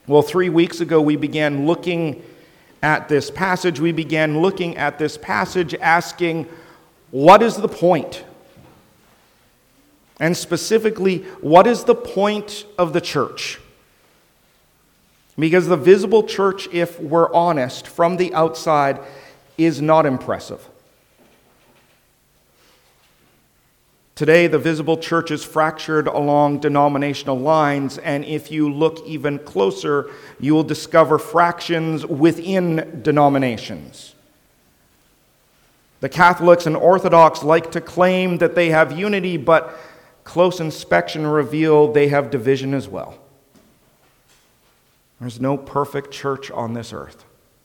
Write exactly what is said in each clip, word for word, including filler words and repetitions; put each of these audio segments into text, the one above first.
Well, three weeks ago we began looking at this passage. We began looking at this passage asking, what is the point? And specifically, what is the point of the church? Because the visible church, if we're honest, from the outside, is not impressive. Today, the visible church is fractured along denominational lines, and if you look even closer, you will discover fractions within denominations. The Catholics and Orthodox like to claim that they have unity, but close inspection revealed they have division as well. There's no perfect church on this earth.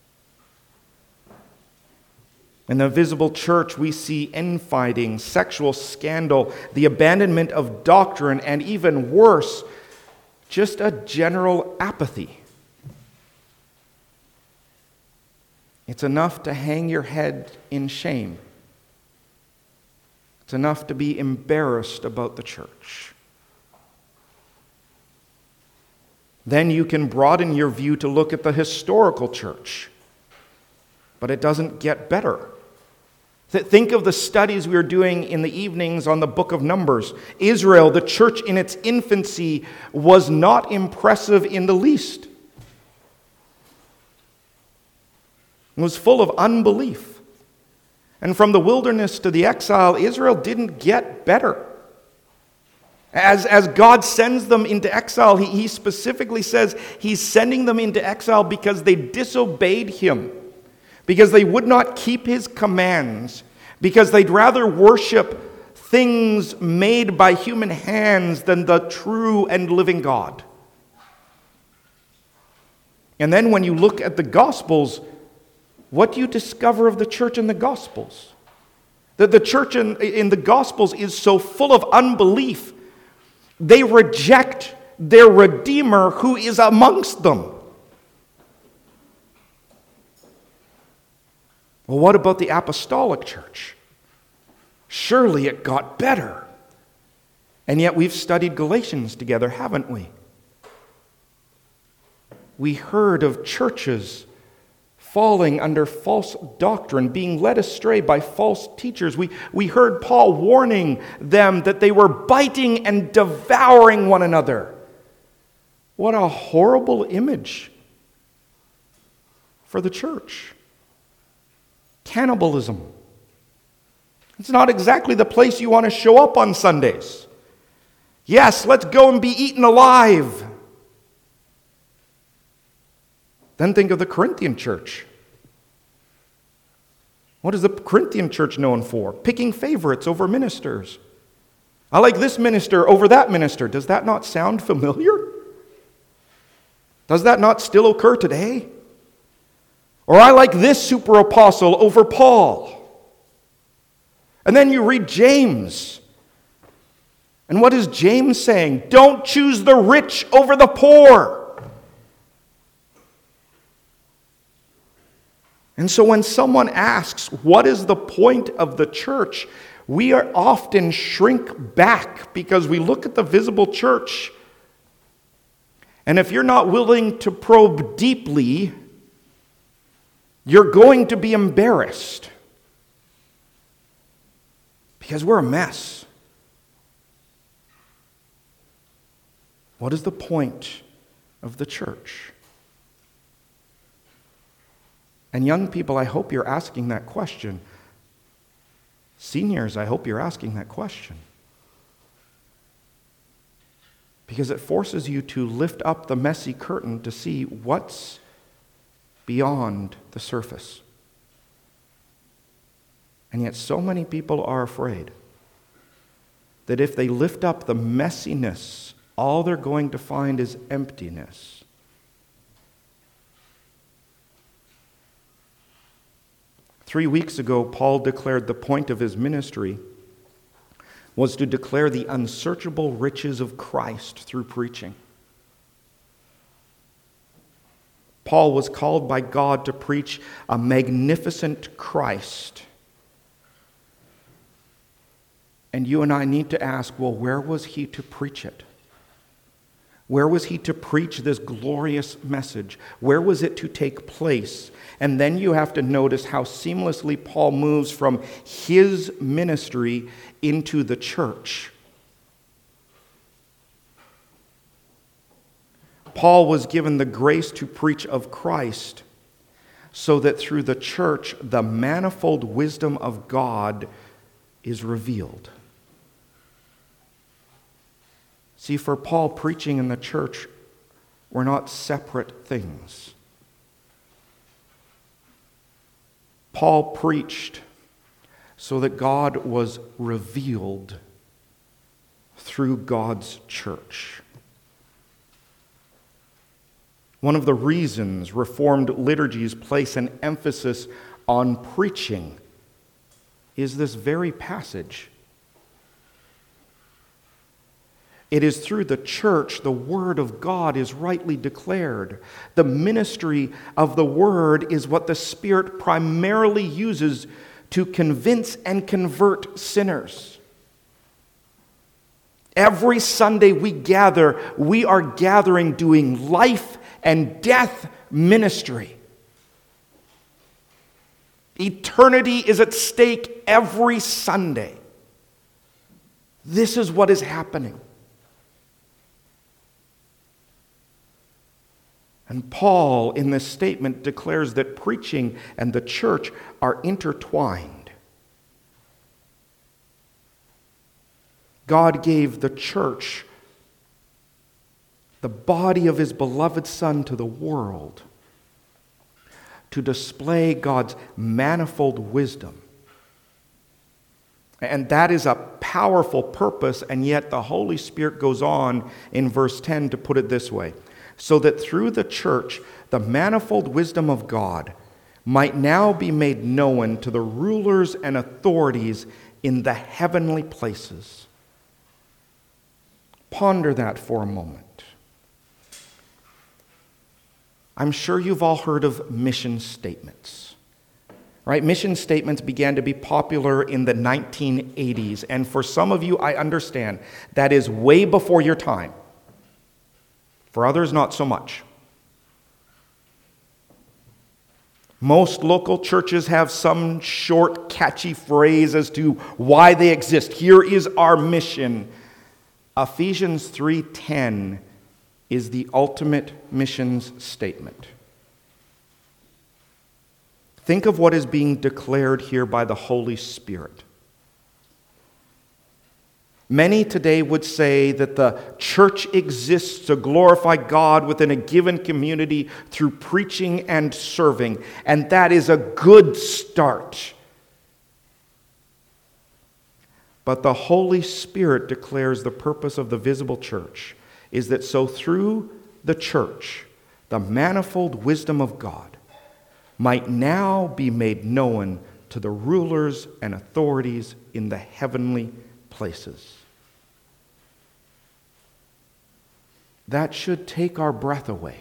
In the visible church, we see infighting, sexual scandal, the abandonment of doctrine, and even worse, just a general apathy. It's enough to hang your head in shame. It's enough to be embarrassed about the church. Then you can broaden your view to look at the historical church. But it doesn't get better. Think of the studies we were doing in the evenings on the book of Numbers. Israel, the church in its infancy, was not impressive in the least. It was full of unbelief. And from the wilderness to the exile, Israel didn't get better. As, as God sends them into exile, he, he specifically says he's sending them into exile because they disobeyed him. Because they would not keep his commands, because they'd rather worship things made by human hands than the true and living God. And then when you look at the Gospels, what do you discover of the church in the Gospels? That the church in, in the Gospels is so full of unbelief, they reject their Redeemer who is amongst them. Well, what about the apostolic church? Surely it got better. And yet we've studied Galatians together, haven't we? We heard of churches falling under false doctrine, being led astray by false teachers. We, we heard Paul warning them that they were biting and devouring one another. What a horrible image for the church. Cannibalism. It's not exactly the place you want to show up on Sundays. Yes, let's go and be eaten alive. Then think of the Corinthian church. What is the Corinthian church known for? Picking favorites over ministers. I like this minister over that minister. Does that not sound familiar? Does that not still occur today? Or I like this super apostle over Paul. And then you read James. And what is James saying? Don't choose the rich over the poor. And so when someone asks, what is the point of the church? We are often shrink back because we look at the visible church. And if you're not willing to probe deeply, you're going to be embarrassed because we're a mess. What is the point of the church? And young people, I hope you're asking that question. Seniors, I hope you're asking that question. Because it forces you to lift up the messy curtain to see what's beyond the surface. And yet so many people are afraid that if they lift up the messiness, all they're going to find is emptiness. Three weeks ago, Paul declared the point of his ministry was to declare the unsearchable riches of Christ through preaching. Paul was called by God to preach a magnificent Christ. And you and I need to ask, well, where was he to preach it? Where was he to preach this glorious message? Where was it to take place? And then you have to notice how seamlessly Paul moves from his ministry into the church. Paul was given the grace to preach of Christ so that through the church the manifold wisdom of God is revealed. See, for Paul, preaching in the church were not separate things. Paul preached so that God was revealed through God's church. One of the reasons Reformed liturgies place an emphasis on preaching is this very passage. It is through the church the Word of God is rightly declared. The ministry of the Word is what the Spirit primarily uses to convince and convert sinners. Every Sunday we gather, we are gathering doing life and death ministry. Eternity is at stake every Sunday. This is what is happening. And Paul, in this statement, declares that preaching and the church are intertwined. God gave the church, the body of his beloved Son, to the world to display God's manifold wisdom. And that is a powerful purpose, and yet the Holy Spirit goes on in verse ten to put it this way: so that through the church the manifold wisdom of God might now be made known to the rulers and authorities in the heavenly places. Ponder that for a moment. I'm sure you've all heard of mission statements, right? Mission statements began to be popular in the nineteen eighties, and for some of you, I understand, that is way before your time. For others, not so much. Most local churches have some short, catchy phrase as to why they exist. Here is our mission. Ephesians three ten is the ultimate missions statement. Think of what is being declared here by the Holy Spirit. Many today would say that the church exists to glorify God within a given community through preaching and serving, and that is a good start. But the Holy Spirit declares the purpose of the visible church is that so through the church, the manifold wisdom of God might now be made known to the rulers and authorities in the heavenly places. That should take our breath away.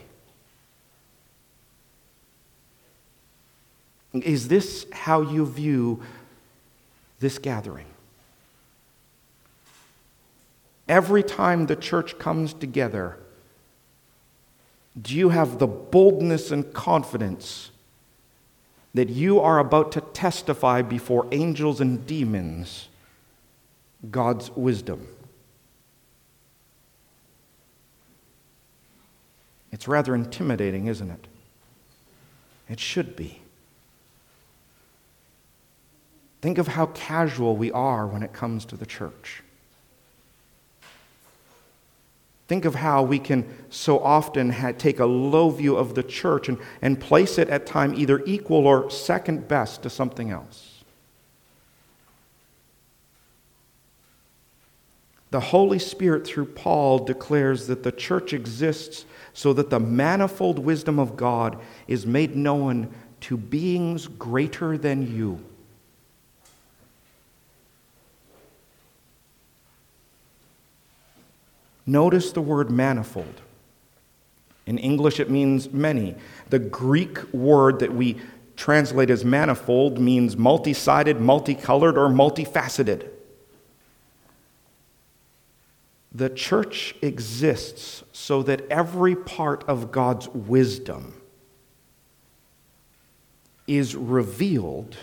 Is this how you view this gathering? Every time the church comes together, do you have the boldness and confidence that you are about to testify before angels and demons God's wisdom? It's rather intimidating, isn't it? It should be. Think of how casual we are when it comes to the church. Think of how we can so often ha- take a low view of the church and, and place it at times either equal or second best to something else. The Holy Spirit, through Paul, declares that the church exists so that the manifold wisdom of God is made known to beings greater than you. Notice the word manifold. In English, it means many. The Greek word that we translate as manifold means multi-sided, multicolored, or multifaceted. The church exists so that every part of God's wisdom is revealed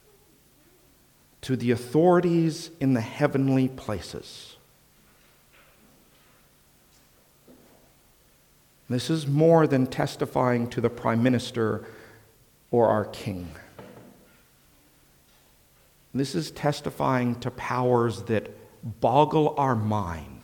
to the authorities in the heavenly places. This is more than testifying to the prime minister or our king. This is testifying to powers that boggle our mind.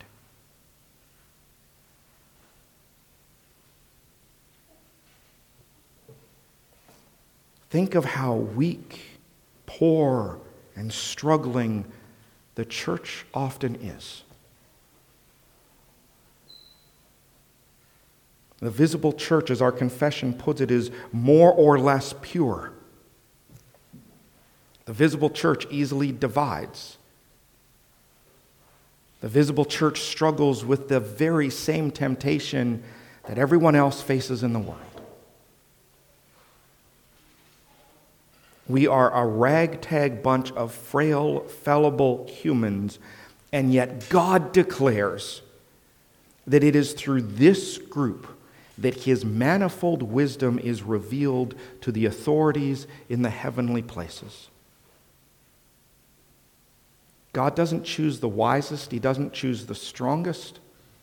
Think of how weak, poor, and struggling the church often is. The visible church, as our confession puts it, is more or less pure. The visible church easily divides. The visible church struggles with the very same temptation that everyone else faces in the world. We are a ragtag bunch of frail, fallible humans, and yet God declares that it is through this group that His manifold wisdom is revealed to the authorities in the heavenly places. God doesn't choose the wisest. He doesn't choose the strongest.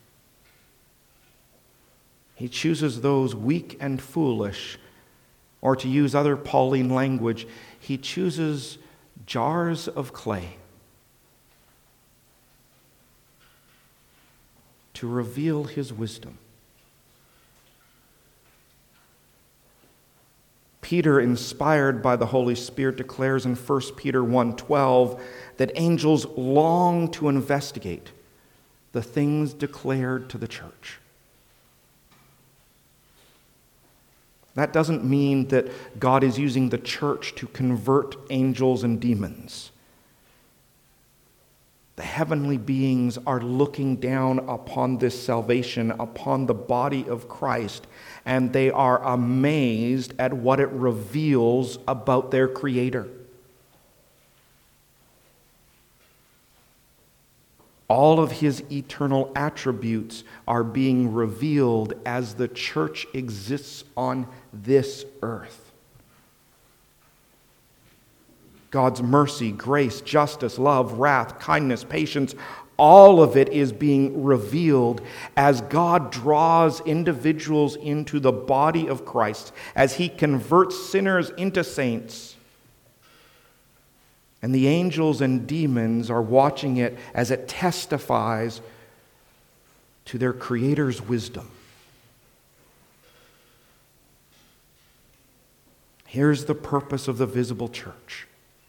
He chooses those weak and foolish. Or to use other Pauline language, He chooses jars of clay to reveal His wisdom. Peter, inspired by the Holy Spirit, declares in First Peter one twelve that angels long to investigate the things declared to the church. That doesn't mean that God is using the church to convert angels and demons. The heavenly beings are looking down upon this salvation, upon the body of Christ, and they are amazed at what it reveals about their Creator. All of His eternal attributes are being revealed as the church exists on this earth. God's mercy, grace, justice, love, wrath, kindness, patience, all of it is being revealed as God draws individuals into the body of Christ, as He converts sinners into saints. And the angels and demons are watching it as it testifies to their Creator's wisdom. Here's the purpose of the visible church.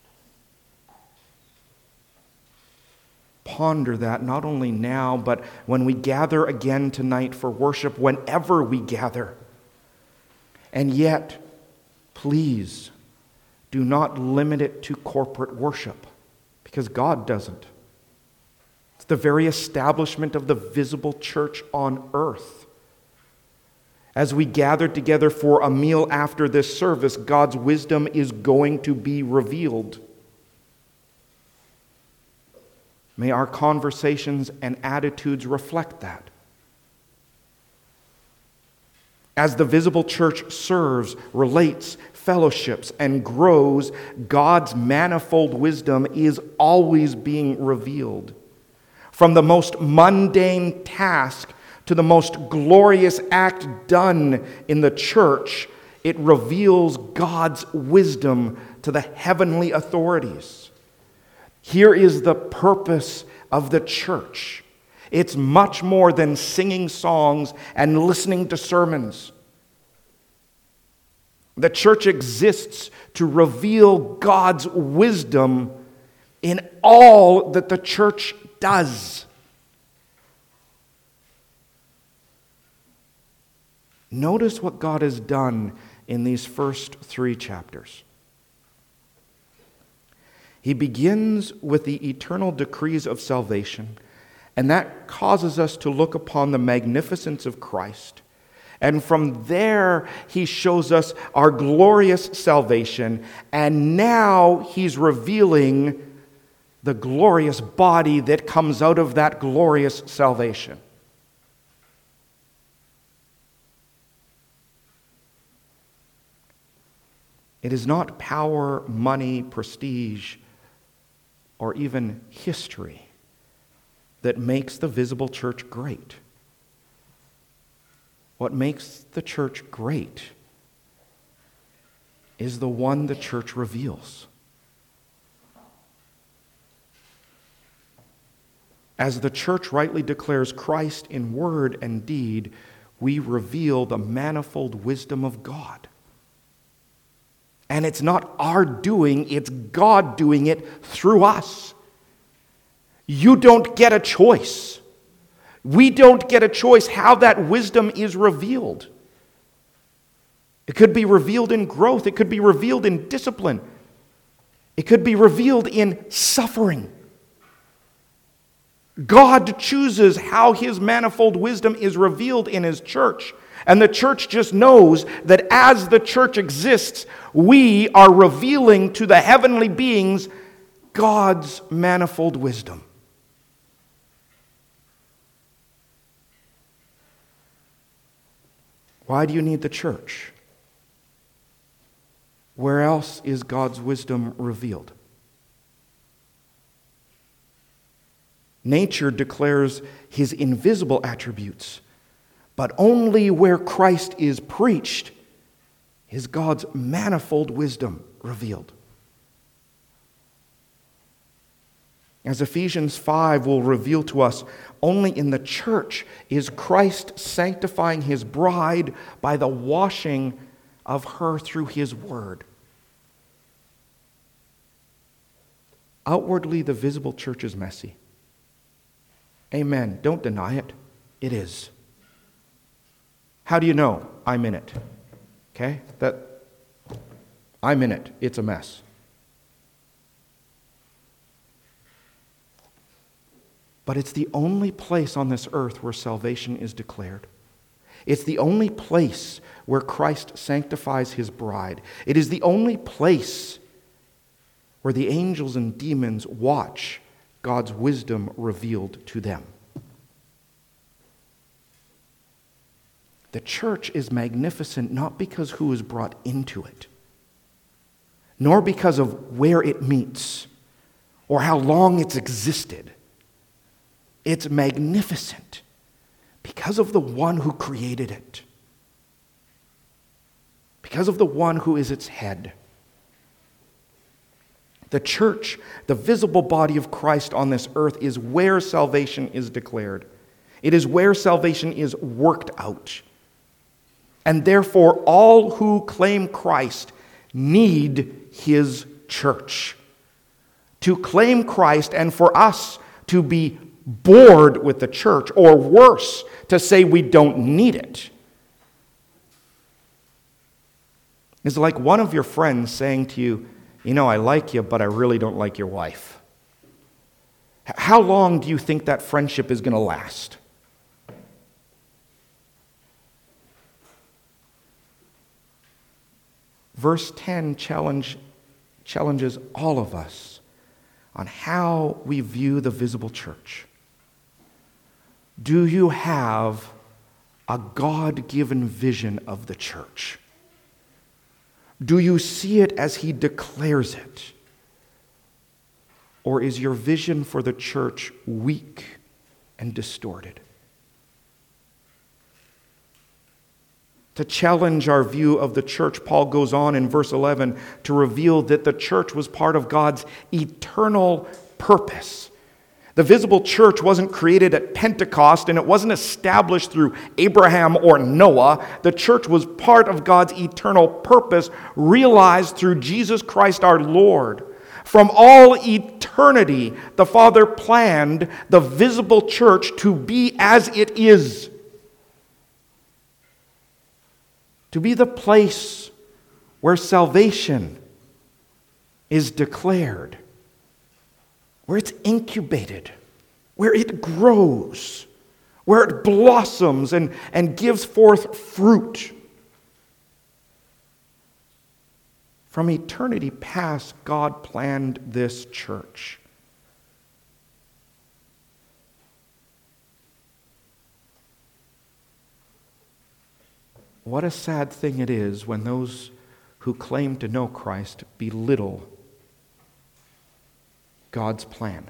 Ponder that not only now, but when we gather again tonight for worship, whenever we gather. And yet, please, do not limit it to corporate worship, because God doesn't. It's the very establishment of the visible church on earth. As we gather together for a meal after this service, God's wisdom is going to be revealed. May our conversations and attitudes reflect that. As the visible church serves, relates, fellowships, and grows, God's manifold wisdom is always being revealed. From the most mundane task to the most glorious act done in the church, it reveals God's wisdom to the heavenly authorities. Here is the purpose of the church. It's much more than singing songs and listening to sermons. The church exists to reveal God's wisdom in all that the church does. Notice what God has done in these first three chapters. He begins with the eternal decrees of salvation, and that causes us to look upon the magnificence of Christ. And from there, He shows us our glorious salvation, and now He's revealing the glorious body that comes out of that glorious salvation. It is not power, money, prestige, or even history that makes the visible church great. What makes the church great is the one the church reveals. As the church rightly declares Christ in word and deed, we reveal the manifold wisdom of God. And it's not our doing, it's God doing it through us. You don't get a choice. We don't get a choice how that wisdom is revealed. It could be revealed in growth. It could be revealed in discipline. It could be revealed in suffering. God chooses how His manifold wisdom is revealed in His church. And the church just knows that as the church exists, we are revealing to the heavenly beings God's manifold wisdom. Why do you need the church? Where else is God's wisdom revealed? Nature declares His invisible attributes, but only where Christ is preached is God's manifold wisdom revealed. As Ephesians five will reveal to us, only in the church is Christ sanctifying His bride by the washing of her through His word. Outwardly, the visible church is messy. Amen. Don't deny it. It is. How do you know? I'm in it. Okay? That I'm in it. It's a mess. But it's the only place on this earth where salvation is declared. It's the only place where Christ sanctifies His bride. It is the only place where the angels and demons watch God's wisdom revealed to them. The church is magnificent not because who is brought into it, nor because of where it meets or how long it's existed. It's magnificent because of the one who created it, because of the one who is its head. The church, the visible body of Christ on this earth, is where salvation is declared. It is where salvation is worked out. And therefore, all who claim Christ need His church. To claim Christ and for us to be bored with the church, or worse, to say we don't need it, is like one of your friends saying to you, you know, I like you, but I really don't like your wife. How long do you think that friendship is going to last? Verse ten challenge, challenges all of us on how we view the visible church. Do you have a God-given vision of the church? Do you see it as He declares it? Or is your vision for the church weak and distorted? To challenge our view of the church, Paul goes on in verse eleven to reveal that the church was part of God's eternal purpose. The visible church wasn't created at Pentecost, and it wasn't established through Abraham or Noah. The church was part of God's eternal purpose, realized through Jesus Christ our Lord. From all eternity, the Father planned the visible church to be as it is. To be the place where salvation is declared, where it's incubated, where it grows, where it blossoms and, and gives forth fruit. From eternity past, God planned this church. what a sad thing it is when those who claim to know Christ belittle God's plan.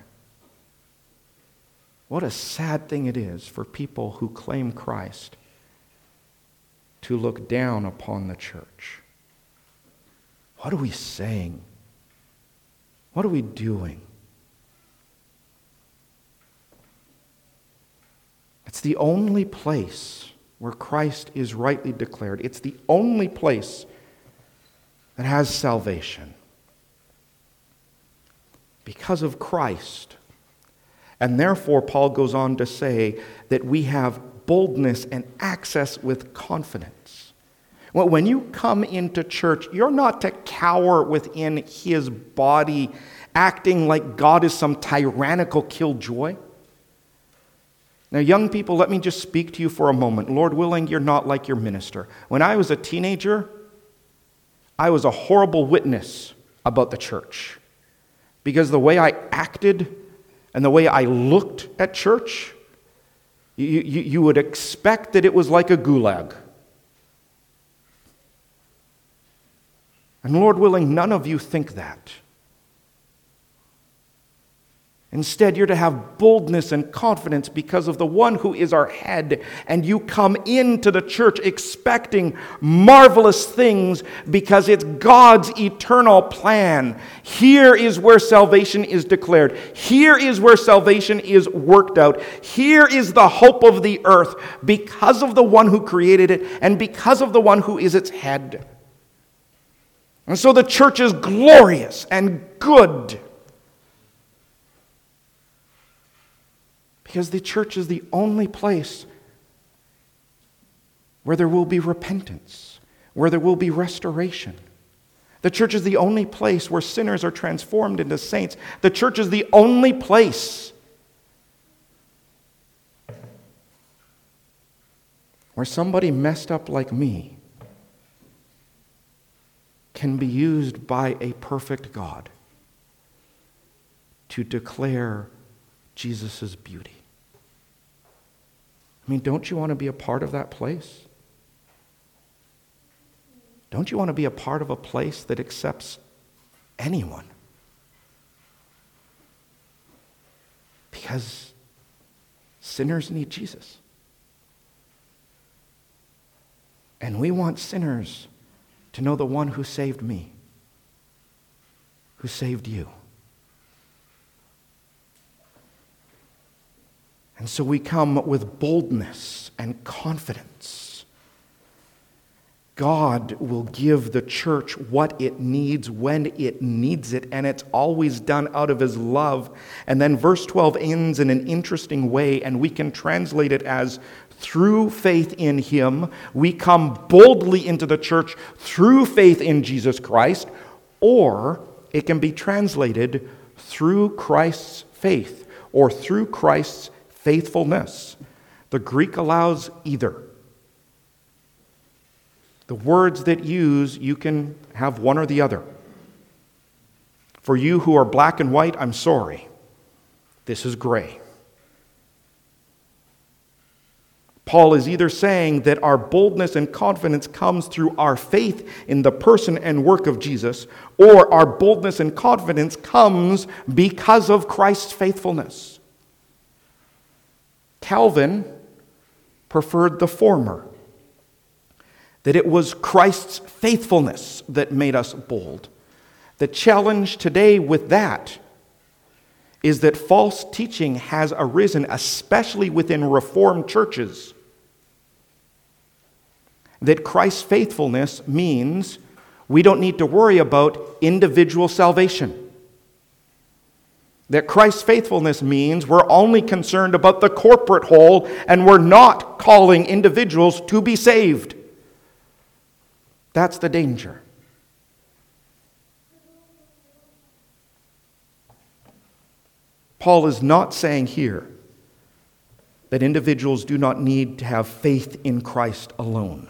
What a sad thing it is for people who claim Christ to look down upon the church. What are we saying? What are we doing? It's the only place where Christ is rightly declared. It's the only place that has salvation. Because of Christ. And therefore, Paul goes on to say that we have boldness and access with confidence. Well, when you come into church, you're not to cower within his body, acting like God is some tyrannical killjoy. Now, young people, let me just speak to you for a moment. Lord willing, you're not like your minister. When I was a teenager, I was a horrible witness about the church. Because the way I acted and the way I looked at church, you, you, you would expect that it was like a gulag. And Lord willing, none of you think that. Instead, you're to have boldness and confidence because of the one who is our head. And you come into the church expecting marvelous things because it's God's eternal plan. Here is where salvation is declared. Here is where salvation is worked out. Here is the hope of the earth because of the one who created it and because of the one who is its head. And so the church is glorious and good. Because the church is the only place where there will be repentance, where there will be restoration. The church is the only place where sinners are transformed into saints. The church is the only place where somebody messed up like me can be used by a perfect God to declare Jesus' beauty. I mean, don't you want to be a part of that place? Don't you want to be a part of a place that accepts anyone? Because sinners need Jesus. And we want sinners to know the one who saved me, who saved you. And so we come with boldness and confidence. God will give the church what it needs when it needs it, and it's always done out of his love. And then verse twelve ends in an interesting way, and we can translate it as, through faith in him, we come boldly into the church through faith in Jesus Christ, or it can be translated through Christ's faith, or through Christ's faithfulness. The Greek allows either. The words that use, you can have one or the other. For you who are black and white, I'm sorry. This is gray. Paul is either saying that our boldness and confidence comes through our faith in the person and work of Jesus, or our boldness and confidence comes because of Christ's faithfulness. Calvin preferred the former, that it was Christ's faithfulness that made us bold. The challenge today with that is that false teaching has arisen, especially within Reformed churches, that Christ's faithfulness means we don't need to worry about individual salvation. That Christ's faithfulness means we're only concerned about the corporate whole and we're not calling individuals to be saved. That's the danger. Paul is not saying here that individuals do not need to have faith in Christ alone.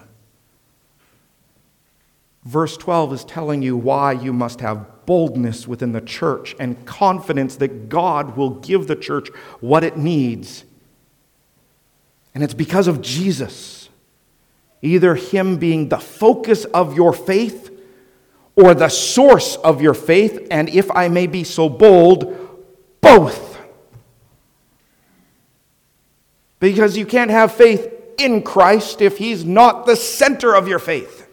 Verse twelve is telling you why you must have boldness within the church and confidence that God will give the church what it needs. And it's because of Jesus. Either Him being the focus of your faith or the source of your faith, and if I may be so bold, both. Because you can't have faith in Christ if He's not the center of your faith.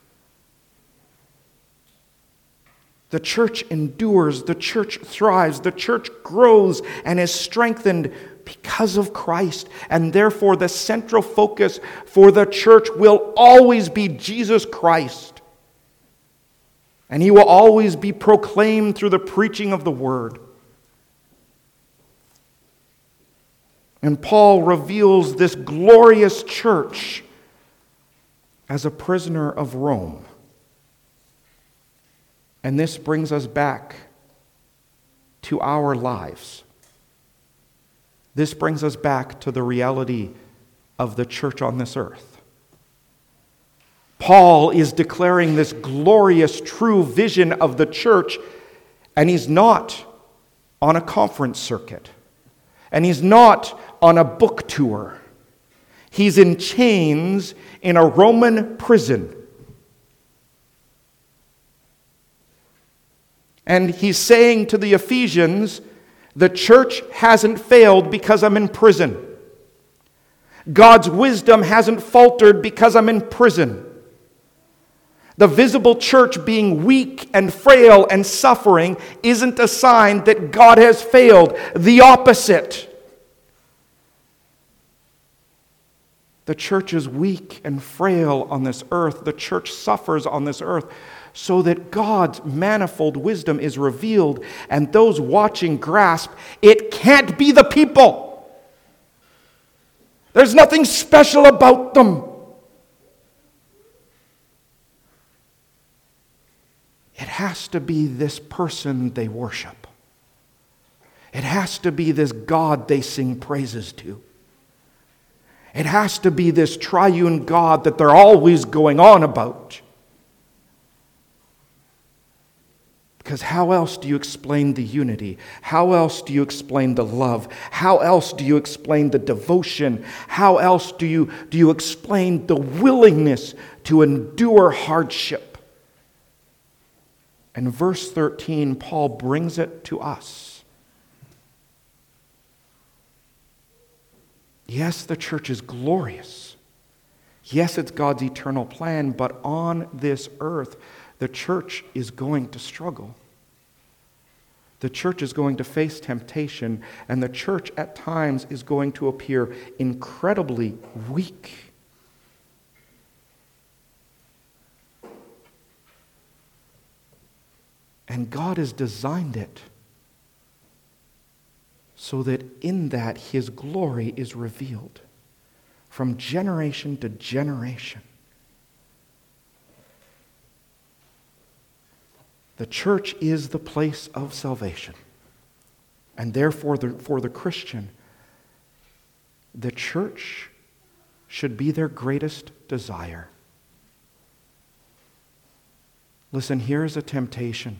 The church endures, the church thrives, the church grows and is strengthened because of Christ. And therefore the central focus for the church will always be Jesus Christ. And He will always be proclaimed through the preaching of the Word. And Paul reveals this glorious church as a prisoner of Rome. And this brings us back to our lives. This brings us back to the reality of the church on this earth. Paul is declaring this glorious, true vision of the church, and he's not on a conference circuit, and he's not on a book tour. He's in chains in a Roman prison. And he's saying to the Ephesians, the church hasn't failed because I'm in prison. God's wisdom hasn't faltered because I'm in prison. The visible church being weak and frail and suffering isn't a sign that God has failed. The opposite. The church is weak and frail on this earth. The church suffers on this earth so that God's manifold wisdom is revealed, and those watching grasp it can't be the people. There's nothing special about them. It has to be this person they worship. It has to be this God they sing praises to. It has to be this triune God that they're always going on about. Because how else do you explain the unity? How else do you explain the love? How else do you explain the devotion? How else do you, do you explain the willingness to endure hardship? And verse thirteen, Paul brings it to us. Yes, the church is glorious. Yes, it's God's eternal plan, but on this earth, the church is going to struggle. The church is going to face temptation, and the church at times is going to appear incredibly weak. And God has designed it so that in that His glory is revealed from generation to generation. The church is the place of salvation. And therefore, the, for the Christian, the church should be their greatest desire. Listen, here is a temptation.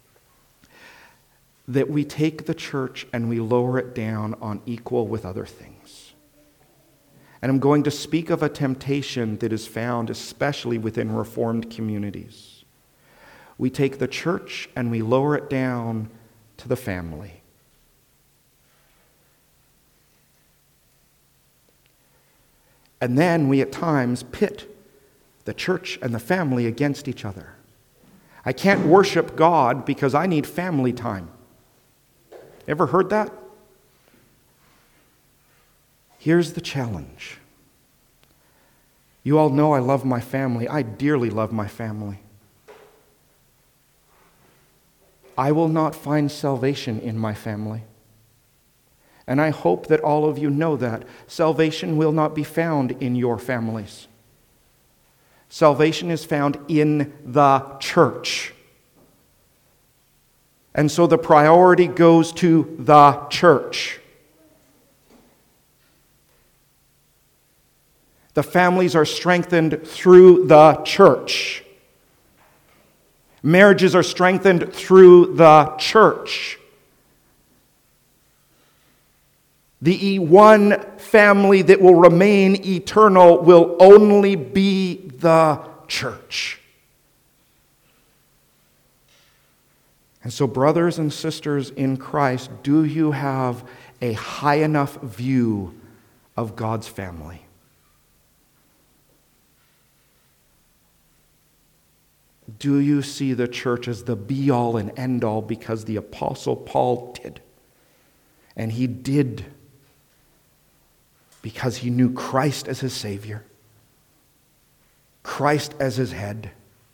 That we take the church and we lower it down on equal with other things. And I'm going to speak of a temptation that is found especially within Reformed communities. We take the church and we lower it down to the family. And then we at times pit the church and the family against each other. I can't worship God because I need family time. Ever heard that? Here's the challenge. You all know I love my family. I dearly love my family. I will not find salvation in my family. And I hope that all of you know that. Salvation will not be found in your families. Salvation is found in the church. And so the priority goes to the church. The families are strengthened through the church. Marriages are strengthened through the church. The one family that will remain eternal will only be the church. And so, brothers and sisters in Christ, do you have a high enough view of God's family? Do you see the church as the be-all and end-all because the Apostle Paul did? And he did because he knew Christ as his Savior, Christ as his head,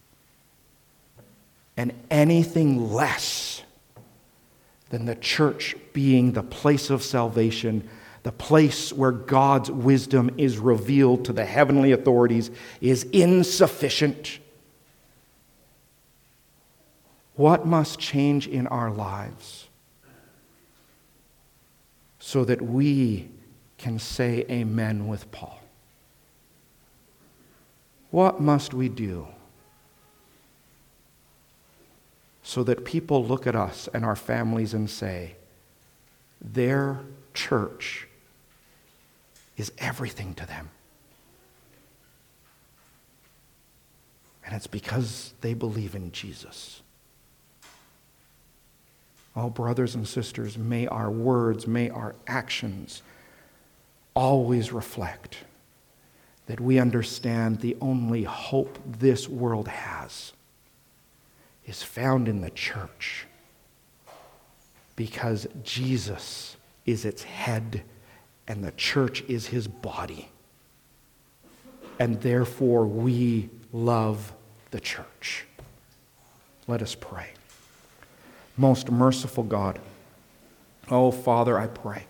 and anything less than the church being the place of salvation, the place where God's wisdom is revealed to the heavenly authorities, is insufficient. What must change in our lives so that we can say amen with Paul? What must we do so that people look at us and our families and say, their church is everything to them? And it's because they believe in Jesus. Oh, brothers and sisters, may our words, may our actions always reflect that we understand the only hope this world has is found in the church, because Jesus is its head and the church is his body. And therefore we love the church. Let us pray. Most merciful God, oh Father, I pray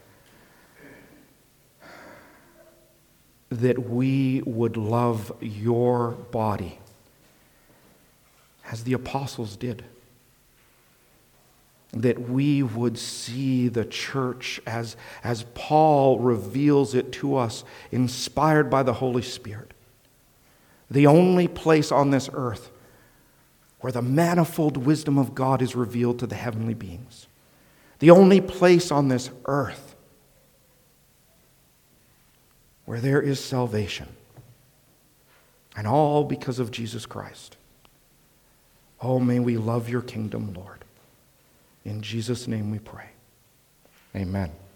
that we would love your body as the apostles did. That we would see the church as, as Paul reveals it to us, inspired by the Holy Spirit. The only place on this earth where the manifold wisdom of God is revealed to the heavenly beings. The only place on this earth where there is salvation. And all because of Jesus Christ. Oh, may we love your kingdom, Lord. In Jesus' name we pray. Amen.